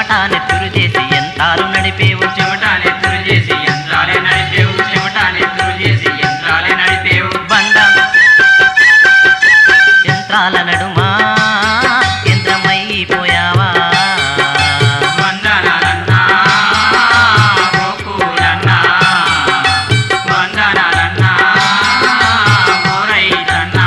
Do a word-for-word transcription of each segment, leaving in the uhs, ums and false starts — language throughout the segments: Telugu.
చెమట నెత్తురు చేసి యంత్రాలు నడిపేవు చెమట నెత్తురు చేసి యంత్రాలే నడిపేవు చెమట నెత్తురు చేసి యంత్రాలే నడిపేవు బండ యంత్రాల నడుమా యంత్రమైపోయావా వందనాలన్నా గోకులన్నా వందనాలన్నా మోరైతన్నా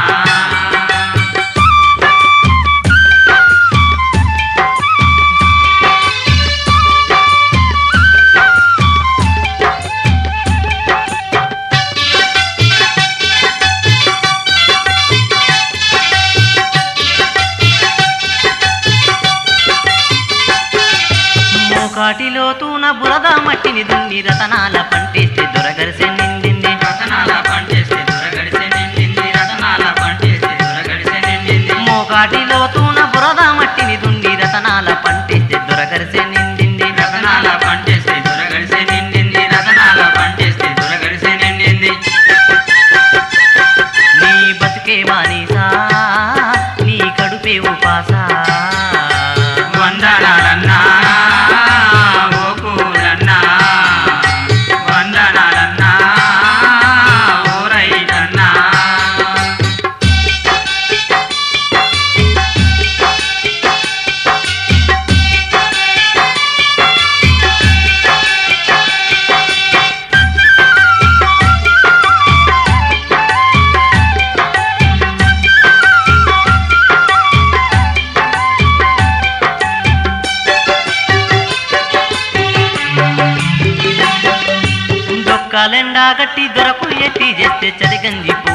మోకాటిలో తూన బురద మట్టిని దున్ని రతనాల పంటేస్తే దొరగరిసె నిండింది రతనాల పంటేస్తే దొరగడిసె నిండింది రతనాల పంటేస్తే దొరగడిసె నిండింది మోకాటిలో తూన బురద మట్టిని దున్ని రతనాల పంటేస్తే దొరగరిసె నిండింది రతనాల పంటేస్తే దొరగడిసె నిండింది రతనాల పంటేస్తే దొరగడిసె నిండింది నీ బతుకే బానిసా నీ కడుపే ఉపాసా వందనాలన్నా గోకులన్నా వందనాలన్నా ఓరైతన్నా డొక్కాలెండా గట్టి దొరకు ఎట్టి చేస్తే చలిగంజి